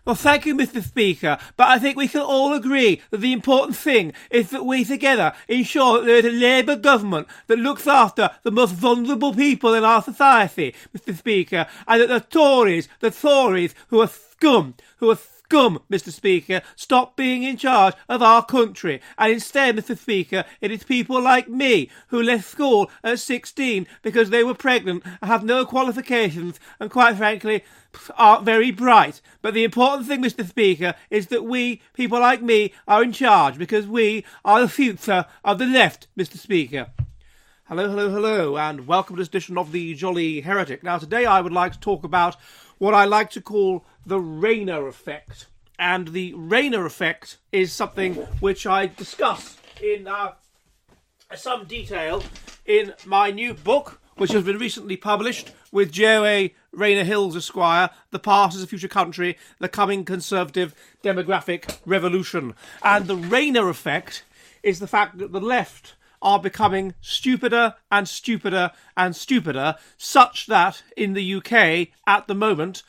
Well, thank you, Mr. Speaker, but I think we can all agree that the important thing is that we together ensure that there is a Labour government that looks after the most vulnerable people in our society, Mr. Speaker, and that the Tories, who are scum, Mr. Speaker, stop being in charge of our country. And instead, Mr. Speaker, it is people like me who left school at 16 because they were pregnant and have no qualifications and, quite frankly, aren't very bright. But the important thing, Mr. Speaker, is that we, people like me, are in charge because we are the future of the left, Mr. Speaker. Hello, and welcome to this edition of the Jolly Heretic. Now, today I would like to talk about what I like to call the Rayner effect. And the Rayner effect is something which I discuss in some detail in my new book, which has been recently published with J.O.A. Rayner Hills Esquire, The Past is a Future Country, The Coming Conservative Demographic Revolution. And the Rayner effect is the fact that the left are becoming stupider and stupider and stupider, such that in the UK at the moment,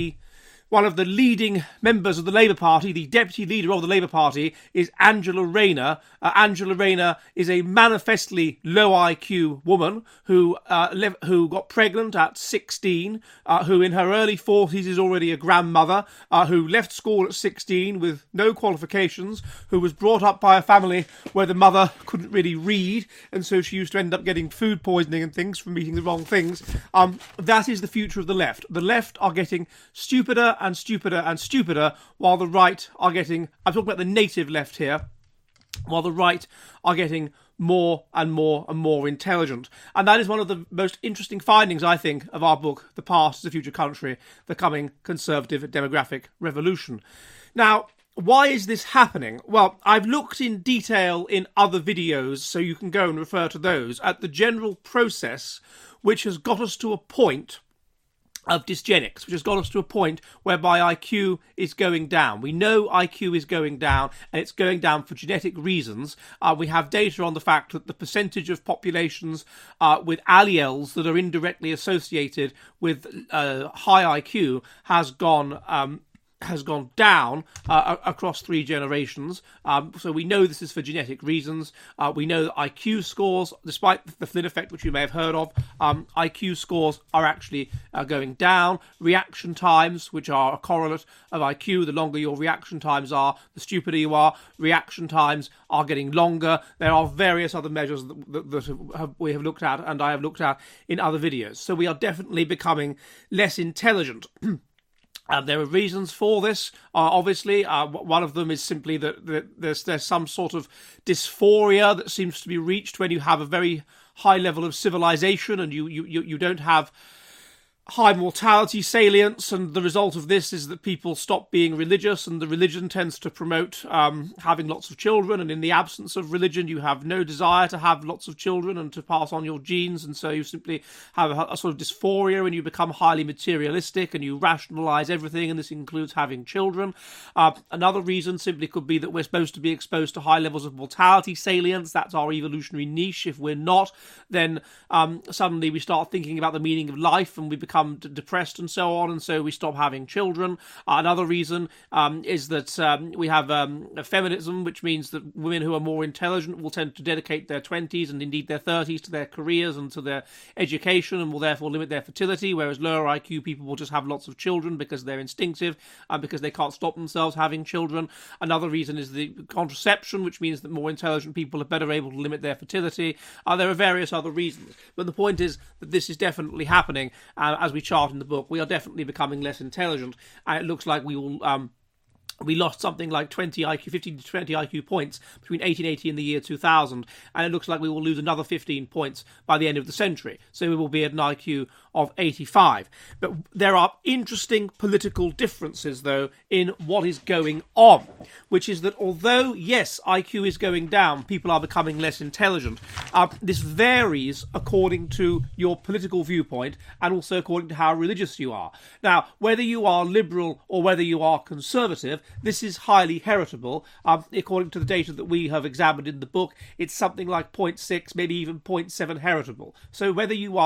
one of the leading members of the Labour Party, the deputy leader of the Labour Party, is Angela Rayner. Angela Rayner is a manifestly low IQ woman who got pregnant at 16, who in her early 40s is already a grandmother, who left school at 16 with no qualifications, who was brought up by a family where the mother couldn't really read, and so she used to end up getting food poisoning and things from eating the wrong things. That is the future of the left. The left are getting stupider and stupider and stupider, while the right are getting, I'm talking about the native left here, while the right are getting more and more and more intelligent. And that is one of the most interesting findings, I think, of our book, The Past is a Future Country, The Coming Conservative Demographic Revolution. Now, why is this happening? Well, I've looked in detail in other videos, so you can go and refer to those, at the general process which has got us to a point of dysgenics, which has got us to a point whereby IQ is going down. We know IQ is going down, and it's going down for genetic reasons. We have data on the fact that the percentage of populations with alleles that are indirectly associated with high IQ has gone down across 3 generations. So we know this is for genetic reasons. We know that IQ scores, despite the Flynn effect, which you may have heard of, IQ scores are actually going down. Reaction times, which are a correlate of IQ, the longer your reaction times are, the stupider you are. Reaction times are getting longer. There are various other measures that we have looked at, and I have looked at in other videos. So we are definitely becoming less intelligent. There are reasons for this, obviously. One of them is simply that there's some sort of dysphoria that seems to be reached when you have a very high level of civilization and you don't have high mortality salience, and the result of this is that people stop being religious, and the religion tends to promote having lots of children, and in the absence of religion you have no desire to have lots of children and to pass on your genes, and so you simply have a sort of dysphoria and you become highly materialistic and you rationalise everything, and this includes having children. Another reason simply could be that we're supposed to be exposed to high levels of mortality salience. That's our evolutionary niche. If we're not, then suddenly we start thinking about the meaning of life and we become depressed and so on, and so we stop having children. Another reason is that we have feminism, which means that women who are more intelligent will tend to dedicate their 20s and indeed their 30s to their careers and to their education, and will therefore limit their fertility, whereas lower IQ people will just have lots of children because they're instinctive and because they can't stop themselves having children. Another reason is the contraception, which means that more intelligent people are better able to limit their fertility. There are various other reasons, but the point is that this is definitely happening. As we chart in the book, we are definitely becoming less intelligent, and it looks like we will we lost something like 15 to 20 IQ points between 1880 and the year 2000, and it looks like we will lose another 15 points by the end of the century. So we will be at an IQ of 85. But there are interesting political differences, though, in what is going on, which is that although, yes, IQ is going down, people are becoming less intelligent, this varies according to your political viewpoint and also according to how religious you are. Now, whether you are liberal or whether you are conservative, this is highly heritable. According to the data that we have examined in the book, it's something like 0.6, maybe even 0.7 heritable. So whether you are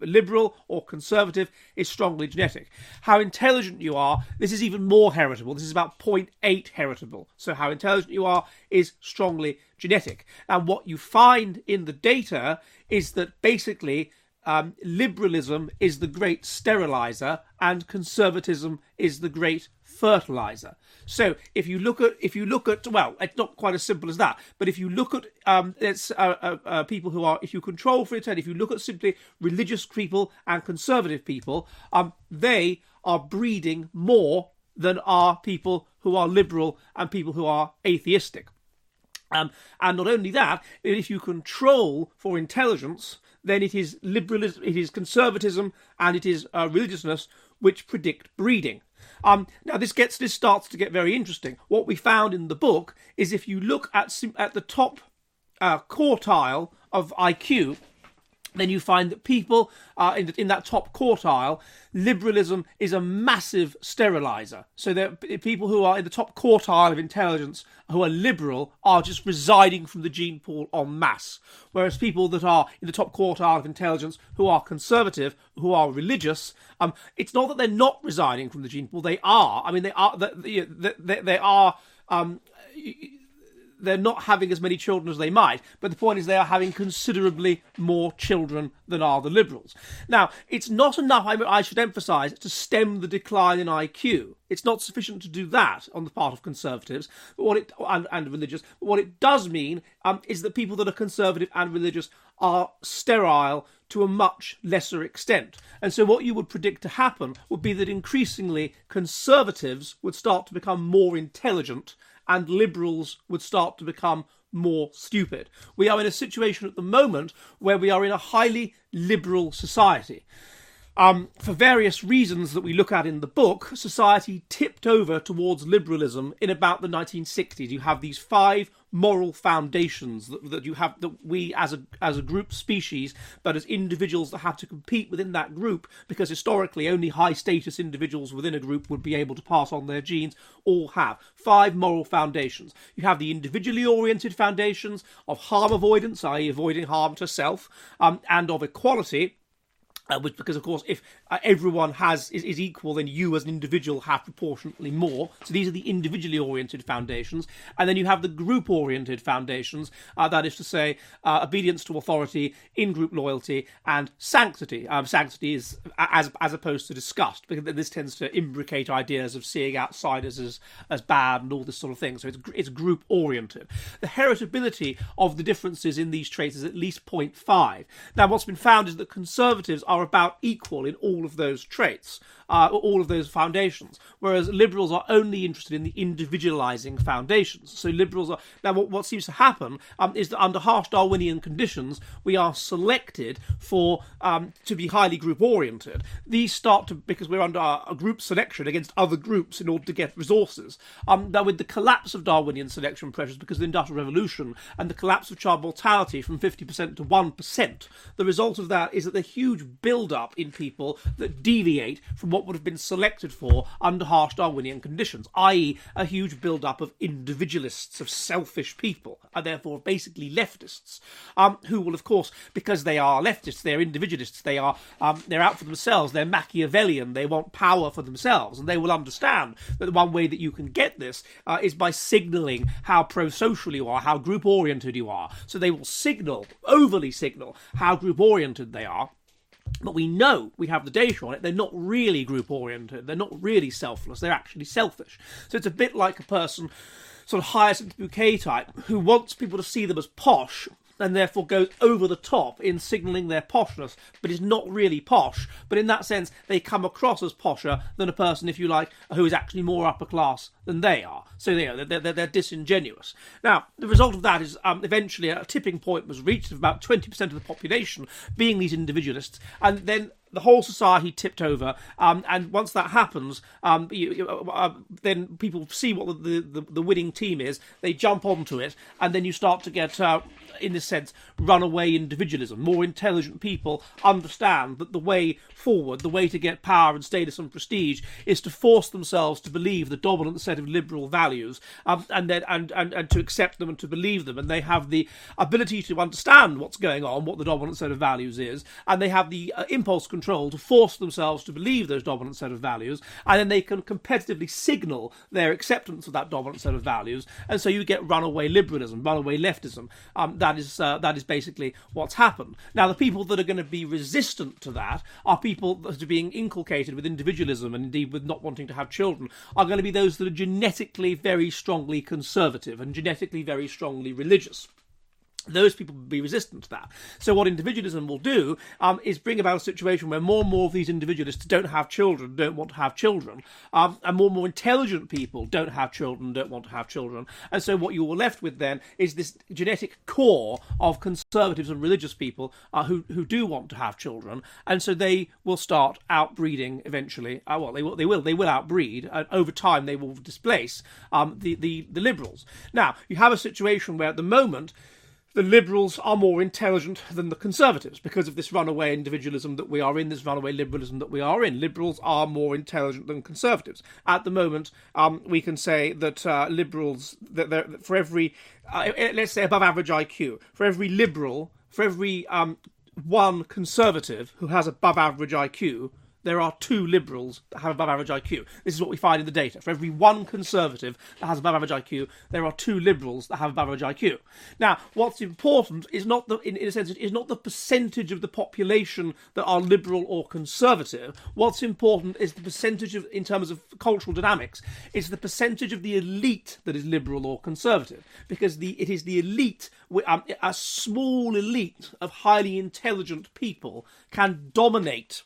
liberal or conservative is strongly genetic. How intelligent you are, this is even more heritable. This is about 0.8 heritable. So how intelligent you are is strongly genetic. And what you find in the data is that basically liberalism is the great sterilizer and conservatism is the great fertilizer. So if you look at well, it's not quite as simple as that, but if you look at people who are, if you control for eternity, if you look at simply religious people and conservative people, they are breeding more than are people who are liberal and people who are atheistic. And not only that, if you control for intelligence, then it is liberalism, it is conservatism, and it is religiousness which predict breeding. Now this starts to get very interesting. What we found in the book is if you look at the top quartile of IQ, then you find that people in that top quartile, liberalism is a massive sterilizer. So that people who are in the top quartile of intelligence, who are liberal, are just residing from the gene pool en masse. Whereas people that are in the top quartile of intelligence, who are conservative, who are religious, it's not that they're not residing from the gene pool. They are. I mean, they are. They are. They're not having as many children as they might, but the point is they are having considerably more children than are the liberals. Now, it's not enough, I should emphasise, to stem the decline in IQ. It's not sufficient to do that on the part of conservatives and religious. But what it does mean is that people that are conservative and religious are sterile to a much lesser extent. And so what you would predict to happen would be that increasingly conservatives would start to become more intelligent and liberals would start to become more stupid. We are in a situation at the moment where we are in a highly liberal society. For various reasons that we look at in the book, society tipped over towards liberalism in about the 1960s. You have these 5 moral foundations that you have, that we as a group species, but as individuals that have to compete within that group, because historically only high status individuals within a group would be able to pass on their genes, all have 5 moral foundations. You have the individually oriented foundations of harm avoidance, i.e. avoiding harm to self, and of equality, which, because of course if everyone is equal, then you as an individual have proportionately more. So these are the individually oriented foundations. And then you have the group oriented foundations, that is to say obedience to authority, in-group loyalty, and sanctity. Sanctity is as opposed to disgust, because this tends to imbricate ideas of seeing outsiders as bad and all this sort of thing. So it's group oriented. The heritability of the differences in these traits is at least 0.5. Now what's been found is that conservatives are about equal in all of those traits, all of those foundations, whereas liberals are only interested in the individualizing foundations. So liberals are... Now what seems to happen is that under harsh Darwinian conditions, we are selected for to be highly group-oriented. These start to... because we're under a group selection against other groups in order to get resources. Now with the collapse of Darwinian selection pressures because of the Industrial Revolution and the collapse of child mortality from 50% to 1%, the result of that is that the huge build-up in people that deviate from what would have been selected for under harsh Darwinian conditions, i.e. a huge build-up of individualists, of selfish people, and therefore basically leftists, who will, of course, because they are leftists, they're individualists, they're out for themselves, they're Machiavellian, they want power for themselves, and they will understand that the one way that you can get this is by signalling how pro-social you are, how group-oriented you are. So they will overly signal how group-oriented they are. But we know, we have the data on it, they're not really group-oriented, they're not really selfless, they're actually selfish. So it's a bit like a person, sort of Hyacinth Bouquet type, who wants people to see them as posh, and therefore goes over the top in signalling their poshness, but is not really posh. But in that sense, they come across as posher than a person, if you like, who is actually more upper class than they are. So they're disingenuous. Now, the result of that is eventually a tipping point was reached of about 20% of the population being these individualists, and then the whole society tipped over, and once that happens, then people see what the winning team is, they jump onto it, and then you start to get in this sense, runaway individualism. More intelligent people understand that the way forward, the way to get power and status and prestige, is to force themselves to believe the dominant set of liberal values, and to accept them and to believe them. And they have the ability to understand what's going on, what the dominant set of values is, and they have the impulse control to force themselves to believe those dominant set of values, and then they can competitively signal their acceptance of that dominant set of values, and so you get runaway liberalism, runaway leftism. That is basically what's happened. Now, the people that are going to be resistant to that are people that are being inculcated with individualism and indeed with not wanting to have children, are going to be those that are genetically very strongly conservative and genetically very strongly religious. Those people will be resistant to that. So what individualism will do is bring about a situation where more and more of these individualists don't have children, don't want to have children, and more intelligent people don't have children, don't want to have children. And so what you are left with then is this genetic core of conservatives and religious people who do want to have children, and so they will start outbreeding eventually. They will outbreed, and over time they will displace the liberals. Now, you have a situation where at the moment the liberals are more intelligent than the conservatives because of this runaway individualism that we are in, this runaway liberalism that we are in. Liberals are more intelligent than conservatives. At the moment, we can say that liberals, that for every, let's say above average IQ, for every liberal, for every one conservative who has above average IQ, there are 2 liberals that have above average IQ. This is what we find in the data. For every one conservative that has above average IQ, there are 2 liberals that have above average IQ. Now, what's important is not in a sense, it is not the percentage of the population that are liberal or conservative. What's important is the percentage of, in terms of cultural dynamics, is the percentage of the elite that is liberal or conservative. Because it is the elite, a small elite of highly intelligent people can dominate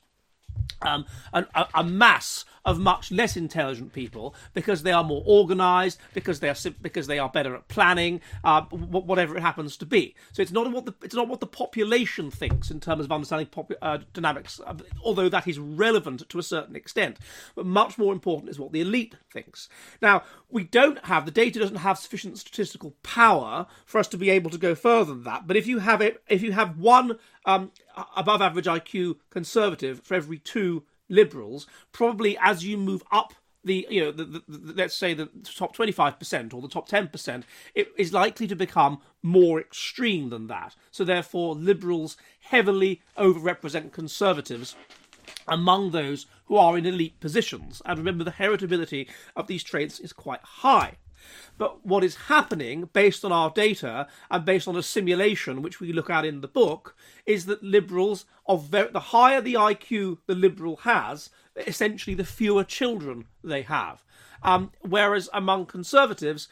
a mass of much less intelligent people because they are more organised, because they are better at planning, whatever it happens to be. So it's not what the population thinks in terms of understanding dynamics, although that is relevant to a certain extent. But much more important is what the elite thinks. Now, the data doesn't have sufficient statistical power for us to be able to go further than that. But if you have one above average IQ conservative for every 2 liberals, probably as you move up let's say the top 25% or the top 10%, it is likely to become more extreme than that. So therefore, liberals heavily overrepresent conservatives among those who are in elite positions. And remember, the heritability of these traits is quite high. But what is happening, based on our data and based on a simulation which we look at in the book, is that liberals, the higher the IQ the liberal has, essentially the fewer children they have. Whereas among conservatives,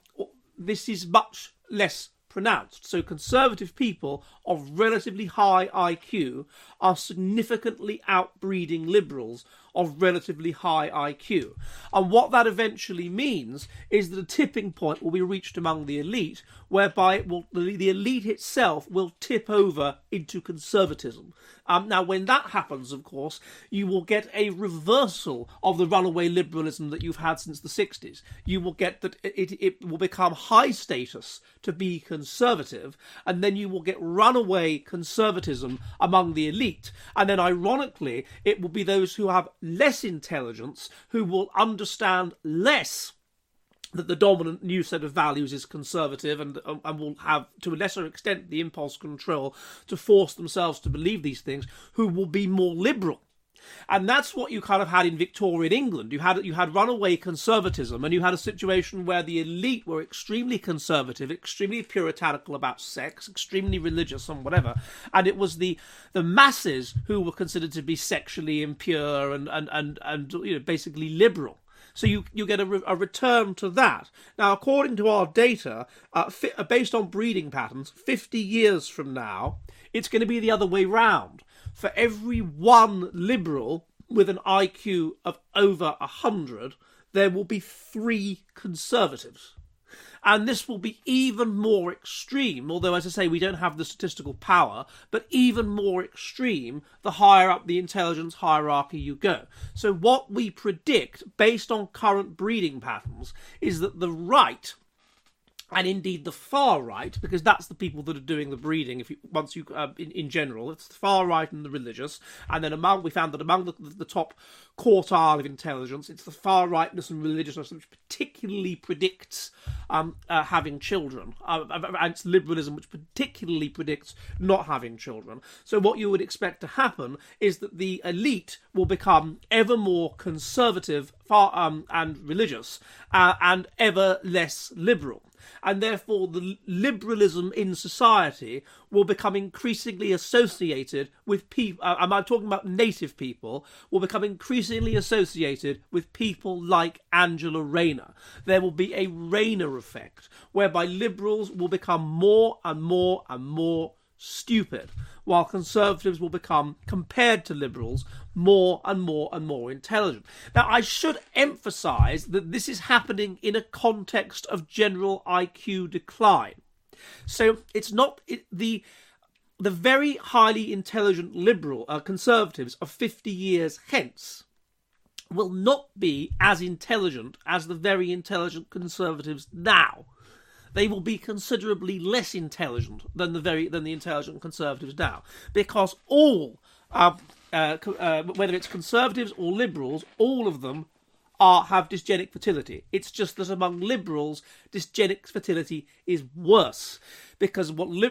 this is much less pronounced. So conservative people of relatively high IQ are significantly outbreeding liberals of relatively high IQ. And what that eventually means is that a tipping point will be reached among the elite, whereby the elite itself will tip over into conservatism. Now, when that happens, of course, you will get a reversal of the runaway liberalism that you've had since the 60s. You will get that it will become high status to be conservative, and then you will get runaway conservatism among the elite. And then, ironically, it will be those who have less intelligence who will understand less that the dominant new set of values is conservative and will have, to a lesser extent, the impulse control to force themselves to believe these things, who will be more liberal. And that's what you kind of had in Victorian England. You had runaway conservatism, and you had a situation where the elite were extremely conservative, extremely puritanical about sex, extremely religious and whatever, and it was the masses who were considered to be sexually impure and basically liberal. So you get a return to that. Now, according to our data, based on breeding patterns, 50 years from now, it's going to be the other way round. For every one liberal with an IQ of over 100, there will be 3 conservatives. And this will be even more extreme, although, as I say, we don't have the statistical power, but even more extreme the higher up the intelligence hierarchy you go. So what we predict, based on current breeding patterns, is that the right and indeed the far right, because that's the people that are doing the breeding. In general, it's the far right and the religious, and then we found that among the top quartile of intelligence, it's the far rightness and religiousness which particularly predicts having children, and it's liberalism which particularly predicts not having children. So what you would expect to happen is that the elite will become ever more conservative, and religious, and ever less liberal. And therefore the liberalism in society will become increasingly associated with people, I'm talking about native people, will become increasingly associated with people like Angela Rayner. There will be a Rayner effect, whereby liberals will become more and more and more stupid, while conservatives will become, compared to liberals, more and more and more intelligent. Now, I should emphasise that this is happening in a context of general IQ decline. So it's not the very highly intelligent conservatives of 50 years hence will not be as intelligent as the very intelligent conservatives now. They will be considerably less intelligent than the intelligent conservatives now, because all, whether it's conservatives or liberals, all of them have dysgenic fertility. It's just that among liberals, dysgenic fertility is worse, because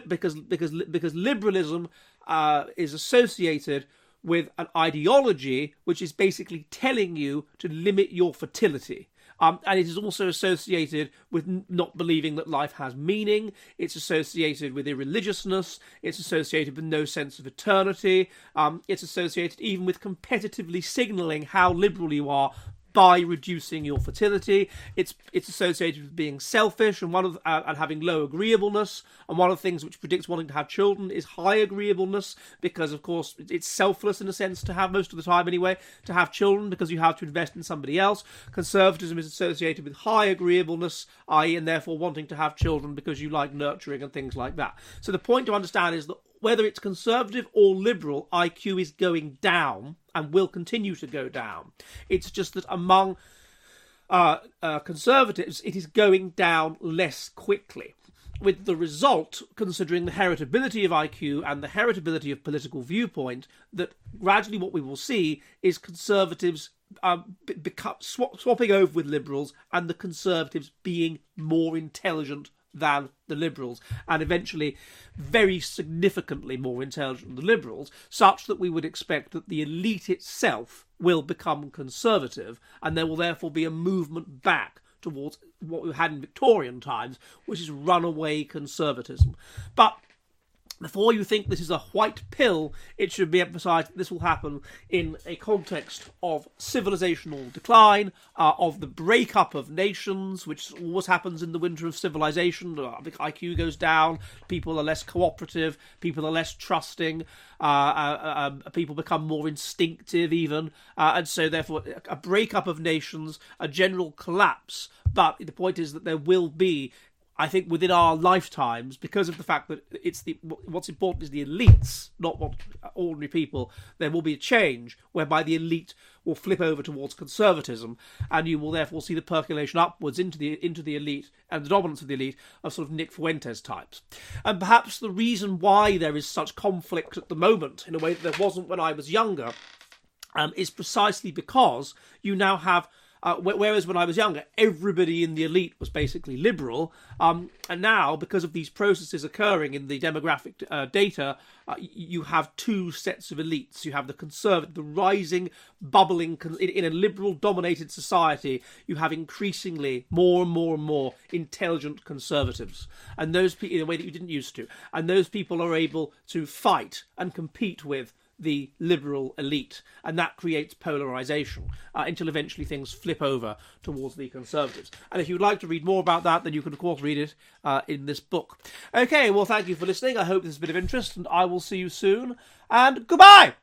liberalism is associated with an ideology which is basically telling you to limit your fertility. And it is also associated with not believing that life has meaning. It's associated with irreligiousness. It's associated with no sense of eternity. It's associated even with competitively signalling how liberal you are by reducing your fertility. It's associated with being selfish and and having low agreeableness. And one of the things which predicts wanting to have children is high agreeableness, because of course it's selfless in a sense to have, most of the time anyway, to have children, because you have to invest in somebody else. Conservatism is associated with high agreeableness, i.e. and therefore wanting to have children because you like nurturing and things like that. So the point to understand is that whether it's conservative or liberal, IQ is going down and will continue to go down. It's just that among conservatives, it is going down less quickly, with the result, considering the heritability of IQ and the heritability of political viewpoint, that gradually what we will see is conservatives swapping over with liberals, and the conservatives being more intelligent than the liberals, and eventually very significantly more intelligent than the liberals, such that we would expect that the elite itself will become conservative, and there will therefore be a movement back towards what we had in Victorian times, which is runaway conservatism. But before you think this is a white pill, it should be emphasised that this will happen in a context of civilizational decline, of the breakup of nations, which always happens in the winter of civilization. IQ goes down, people are less cooperative, people are less trusting, people become more instinctive even, and so therefore a breakup of nations, a general collapse. But the point is that there will be, I think, within our lifetimes, because of the fact that what's important is the elites, not what ordinary people, there will be a change whereby the elite will flip over towards conservatism, and you will therefore see the percolation upwards into the elite and the dominance of the elite of sort of Nick Fuentes types. And perhaps the reason why there is such conflict at the moment, in a way that there wasn't when I was younger, is precisely because you now have, whereas when I was younger, everybody in the elite was basically liberal, and now, because of these processes occurring in the demographic data, you have two sets of elites. You have the conservative, the rising, bubbling, in a liberal-dominated society, you have increasingly more and more and more intelligent conservatives, and those people, in a way that you didn't used to, and those people are able to fight and compete with the liberal elite, and that creates polarisation until eventually things flip over towards the conservatives. And if you'd like to read more about that, then you can of course read it in this book. Okay, well, thank you for listening. I hope this has been of interest, and I will see you soon, and goodbye!